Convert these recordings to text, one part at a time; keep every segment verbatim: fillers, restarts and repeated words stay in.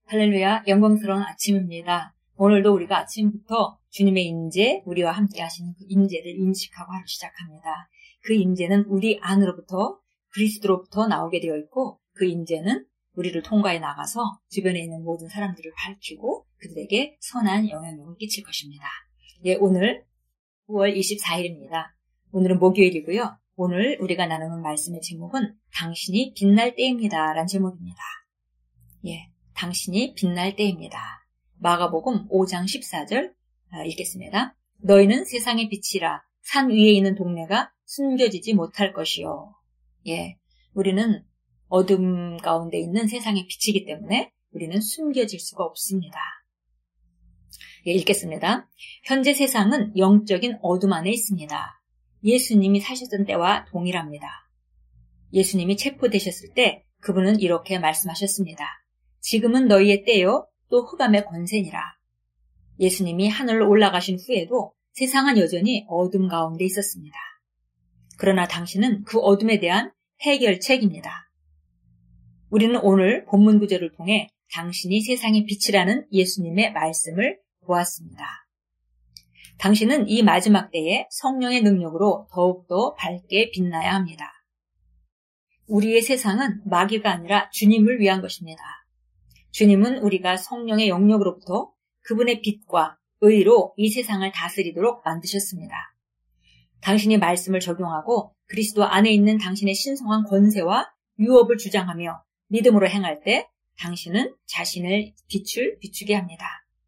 할렐루야, 영광스러운 아침입니다. 오늘도 우리가 아침부터 주님의 임재, 우리와 함께 하시는 그 임재를 인식하고 하루 시작합니다. 그 임재는 우리 안으로부터 그리스도로부터 나오게 되어 있고, 그 임재는 우리를 통과해 나가서 주변에 있는 모든 사람들을 밝히고 그들에게 선한 영향력을 끼칠 것입니다. 예, 오늘 구월 이십사일입니다. 오늘은 목요일이고요. 오늘 우리가 나누는 말씀의 제목은 당신이 빛날 때입니다 라는 제목입니다. 예, 당신이 빛날 때입니다. 마가복음 오장 십사절 읽겠습니다. 너희는 세상의 빛이라. 산 위에 있는 동네가 숨겨지지 못할 것이요. 예, 우리는 어둠 가운데 있는 세상의 빛이기 때문에 우리는 숨겨질 수가 없습니다. 예, 읽겠습니다. 현재 세상은 영적인 어둠 안에 있습니다. 예수님이 사셨던 때와 동일합니다. 예수님이 체포되셨을 때 그분은 이렇게 말씀하셨습니다. 지금은 너희의 때요 또 흑암의 권세니라. 예수님이 하늘로 올라가신 후에도 세상은 여전히 어둠 가운데 있었습니다. 그러나 당신은 그 어둠에 대한 해결책입니다. 우리는 오늘 본문 구절을 통해 당신이 세상의 빛이라는 예수님의 말씀을 보았습니다. 당신은 이 마지막 때에 성령의 능력으로 더욱더 밝게 빛나야 합니다. 우리의 세상은 마귀가 아니라 주님을 위한 것입니다. 주님은 우리가 성령의 영역으로부터 그분의 빛과 의로 이 세상을 다스리도록 만드셨습니다. 당신이 말씀을 적용하고 그리스도 안에 있는 당신의 신성한 권세와 유업을 주장하며 믿음으로 행할 때 당신은 자신을 빛을 비추게 합니다.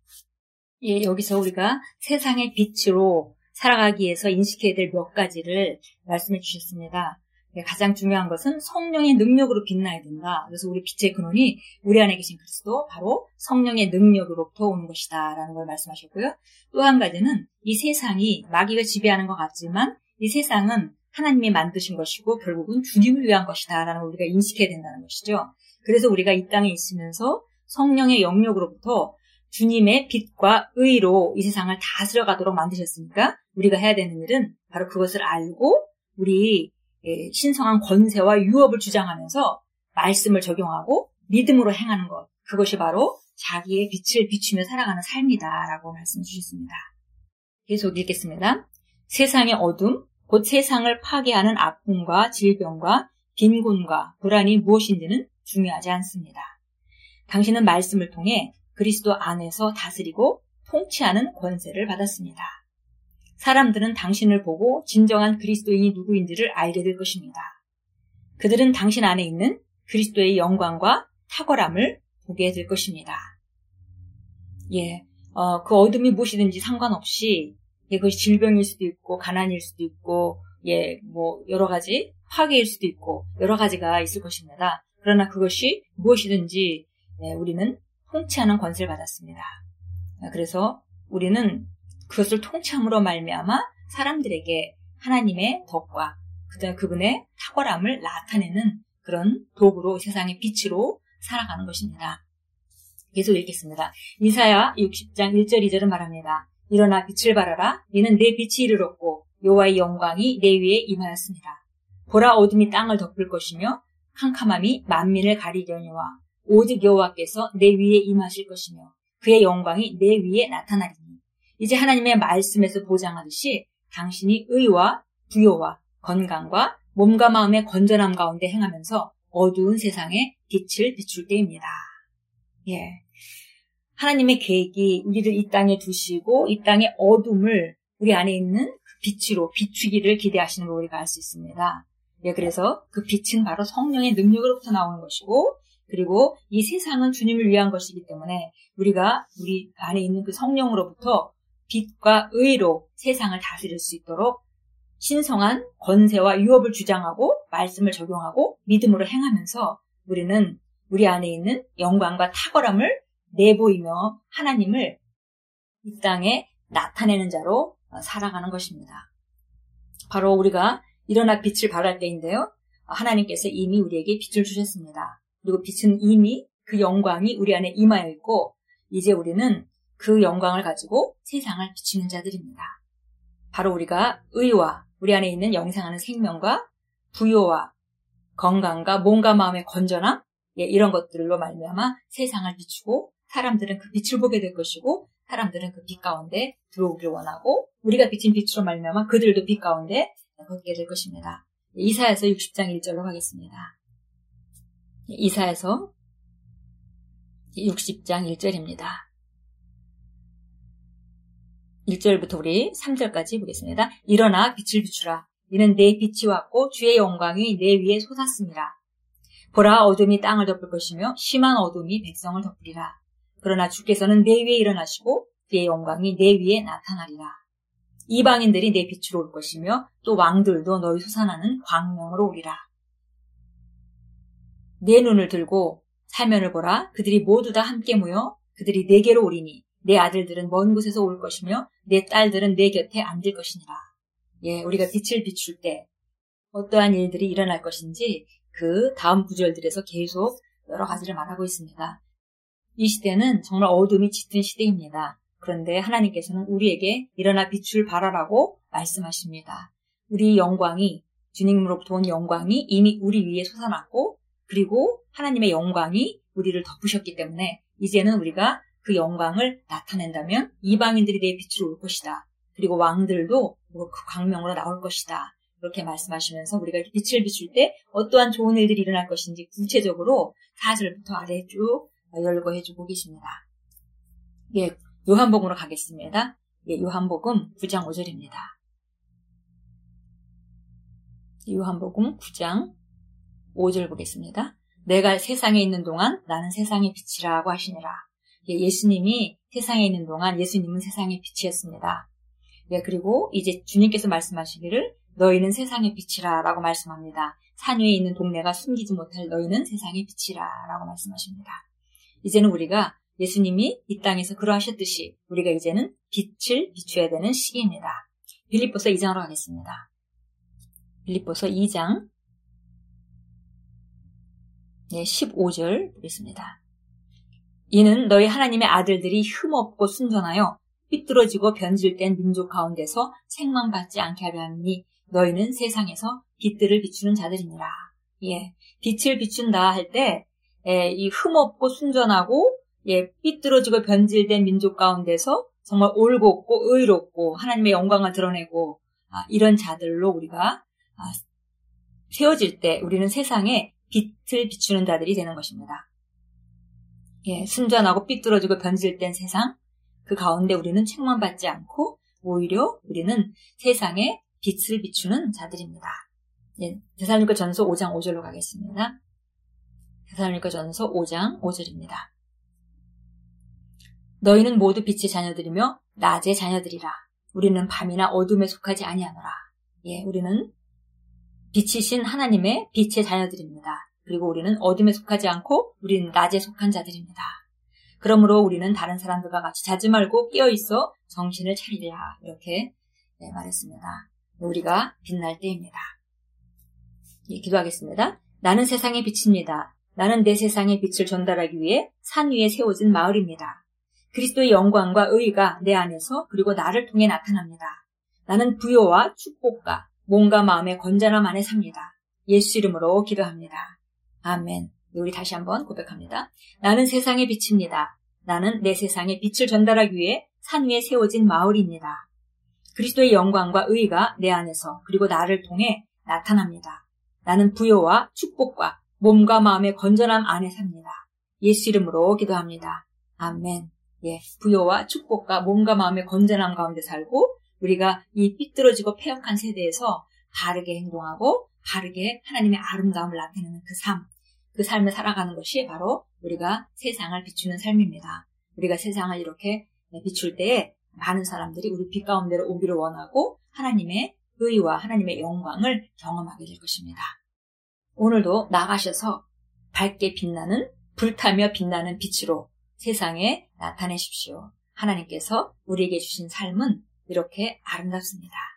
예, 여기서 우리가 세상의 빛으로 살아가기 위해서 인식해야 될 몇 가지를 말씀해 주셨습니다. 예, 가장 중요한 것은 성령의 능력으로 빛나야 된다. 그래서 우리 빛의 근원이 우리 안에 계신 그리스도, 바로 성령의 능력으로부터 오는 것이다 라는 걸 말씀하셨고요. 또 한 가지는 이 세상이 마귀가 지배하는 것 같지만 이 세상은 하나님이 만드신 것이고 결국은 주님을 위한 것이다 라는 걸 우리가 인식해야 된다는 것이죠. 그래서 우리가 이 땅에 있으면서 성령의 영역으로부터 주님의 빛과 의로 이 세상을 다스려가도록 만드셨으니까 우리가 해야 되는 일은 바로 그것을 알고 우리 신성한 권세와 유업을 주장하면서 말씀을 적용하고 믿음으로 행하는 것, 그것이 바로 자기의 빛을 비추며 살아가는 삶이다라고 말씀해 주셨습니다. 계속 읽겠습니다. 세상의 어둠, 곧 세상을 파괴하는 아픔과 질병과 빈곤과 불안이 무엇인지는 중요하지 않습니다. 당신은 말씀을 통해 그리스도 안에서 다스리고 통치하는 권세를 받았습니다. 사람들은 당신을 보고 진정한 그리스도인이 누구인지를 알게 될 것입니다. 그들은 당신 안에 있는 그리스도의 영광과 탁월함을 보게 될 것입니다. 예, 어, 그 어둠이 무엇이든지 상관없이, 예, 그것이 질병일 수도 있고, 가난일 수도 있고, 예, 뭐, 여러 가지, 화괴일 수도 있고, 여러 가지가 있을 것입니다. 그러나 그것이 무엇이든지, 예, 우리는 통치하는 권세를 받았습니다. 그래서 우리는 그것을 통치함으로 말미암아 사람들에게 하나님의 덕과 그다음에 그분의 탁월함을 나타내는 그런 도구로 세상의 빛으로 살아가는 것입니다. 계속 읽겠습니다. 이사야 육십장 일절 이절은 말합니다. 일어나 빛을 발하라. 이는 내 빛이 이르렀고 여호와의 영광이 내 위에 임하였습니다. 보라, 어둠이 땅을 덮을 것이며 캄캄함이 만민을 가리려니와 오직 여호와께서 내 위에 임하실 것이며 그의 영광이 내 위에 나타나리니. 이제 하나님의 말씀에서 보장하듯이 당신이 의와 부요와 건강과 몸과 마음의 건전함 가운데 행하면서 어두운 세상에 빛을 비출 때입니다. 예, 하나님의 계획이 우리를 이 땅에 두시고 이 땅의 어둠을 우리 안에 있는 그 빛으로 비추기를 기대하시는 걸 우리가 알 수 있습니다. 예, 그래서 그 빛은 바로 성령의 능력으로부터 나오는 것이고, 그리고 이 세상은 주님을 위한 것이기 때문에 우리가 우리 안에 있는 그 성령으로부터 빛과 의로 세상을 다스릴 수 있도록 신성한 권세와 유업을 주장하고 말씀을 적용하고 믿음으로 행하면서 우리는 우리 안에 있는 영광과 탁월함을 내보이며 하나님을 이 땅에 나타내는 자로 살아가는 것입니다. 바로 우리가 일어나 빛을 발할 때인데요. 하나님께서 이미 우리에게 빛을 주셨습니다. 그리고 빛은 이미 그 영광이 우리 안에 임하여 있고 이제 우리는 그 영광을 가지고 세상을 비추는 자들입니다. 바로 우리가 의와 우리 안에 있는 영생하는 생명과 부요와 건강과 몸과 마음의 건전함, 예, 이런 것들로 말미암아 세상을 비추고 사람들은 그 빛을 보게 될 것이고 사람들은 그 빛 가운데 들어오기를 원하고 우리가 비친 빛으로 말미암아 그들도 빛 가운데 걷게 될 것입니다. 이사야서 육십 장 일 절로 가겠습니다. 이사야서 육십 장 일 절입니다. 일 절부터 우리 삼 절까지 보겠습니다. 일어나 빛을 비추라. 이는 내 빛이 왔고 주의 영광이 내 위에 솟았습니다. 보라, 어둠이 땅을 덮을 것이며 심한 어둠이 백성을 덮으리라. 그러나 주께서는 내 위에 일어나시고 그의 영광이 내 위에 나타나리라. 이방인들이 내 빛으로 올 것이며 또 왕들도 너희 솟아나는 광명으로 오리라. 내 눈을 들고 사면을 보라. 그들이 모두 다 함께 모여 그들이 내게로 오리니 내 아들들은 먼 곳에서 올 것이며 내 딸들은 내 곁에 앉을 것이니라. 예, 우리가 빛을 비출 때 어떠한 일들이 일어날 것인지 그 다음 구절들에서 계속 여러 가지를 말하고 있습니다. 이 시대는 정말 어둠이 짙은 시대입니다. 그런데 하나님께서는 우리에게 일어나 빛을 발하라고 말씀하십니다. 우리 영광이, 주님으로부터 온 영광이 이미 우리 위에 솟아났고 그리고 하나님의 영광이 우리를 덮으셨기 때문에 이제는 우리가 그 영광을 나타낸다면 이방인들이 내 빛으로 올 것이다. 그리고 왕들도 그 광명으로 나올 것이다. 이렇게 말씀하시면서 우리가 빛을 비출 때 어떠한 좋은 일들이 일어날 것인지 구체적으로 사 절부터 아래에 쭉 열거해주고 계십니다. 예, 요한복음으로 가겠습니다. 예, 요한복음 구 장 오 절입니다. 요한복음 구 장 오 절 보겠습니다. 내가 세상에 있는 동안 나는 세상의 빛이라고 하시니라. 예, 예수님이 세상에 있는 동안 예수님은 세상의 빛이었습니다. 예, 그리고 이제 주님께서 말씀하시기를 너희는 세상의 빛이라 라고 말씀합니다. 산 위에 있는 동네가 숨기지 못할 너희는 세상의 빛이라 라고 말씀하십니다. 이제는 우리가 예수님이 이 땅에서 그러하셨듯이 우리가 이제는 빛을 비춰야 되는 시기입니다. 빌립보서 이 장으로 가겠습니다. 빌립보서 이 장 네, 십오 절 보겠습니다. 이는 너희 하나님의 아들들이 흠없고 순전하여 삐뚤어지고 변질된 민족 가운데서 책망받지 않게 하려 함이니 너희는 세상에서 빛들을 비추는 자들이니라. 예, 빛을 비춘다 할 때 이 흠없고 순전하고 예, 삐뚤어지고 변질된 민족 가운데서 정말 올곧고 의롭고 하나님의 영광을 드러내고 아, 이런 자들로 우리가 아, 세워질 때 우리는 세상에 빛을 비추는 자들이 되는 것입니다. 예, 순전하고 삐뚤어지고 변질된 세상 그 가운데 우리는 책망받지 않고 오히려 우리는 세상에 빛을 비추는 자들입니다. 예, 데살로니가전서 오 장 오 절로 가겠습니다. 데살로니가전서 오 장 오 절입니다. 너희는 모두 빛의 자녀들이며 낮의 자녀들이라. 우리는 밤이나 어둠에 속하지 아니하노라. 예, 우리는 빛이신 하나님의 빛의 자녀들입니다. 그리고 우리는 어둠에 속하지 않고 우리는 낮에 속한 자들입니다. 그러므로 우리는 다른 사람들과 같이 자지 말고 깨어있어 정신을 차리라. 이렇게 네, 말했습니다. 우리가 빛날 때입니다. 예, 기도하겠습니다. 나는 세상의 빛입니다. 나는 내 세상의 빛을 전달하기 위해 산 위에 세워진 마을입니다. 그리스도의 영광과 의가 내 안에서 그리고 나를 통해 나타납니다. 나는 부요와 축복과 몸과 마음의 건전함 안에 삽니다. 예수 이름으로 기도합니다. 아멘. 우리 다시 한번 고백합니다. 나는 세상의 빛입니다. 나는 내 세상에 빛을 전달하기 위해 산 위에 세워진 마을입니다. 그리스도의 영광과 의가 내 안에서 그리고 나를 통해 나타납니다. 나는 부요와 축복과 몸과 마음의 건전함 안에 삽니다. 예수 이름으로 기도합니다. 아멘. 예, 부요와 축복과 몸과 마음의 건전함 가운데 살고 우리가 이 삐뚤어지고 패역한 세대에서 바르게 행동하고 바르게 하나님의 아름다움을 나타내는 그 삶, 그 삶을 살아가는 것이 바로 우리가 세상을 비추는 삶입니다. 우리가 세상을 이렇게 비출 때에 많은 사람들이 우리 빛 가운데로 오기를 원하고 하나님의 의와 하나님의 영광을 경험하게 될 것입니다. 오늘도 나가셔서 밝게 빛나는 불타며 빛나는 빛으로 세상에 나타내십시오. 하나님께서 우리에게 주신 삶은 이렇게 아름답습니다.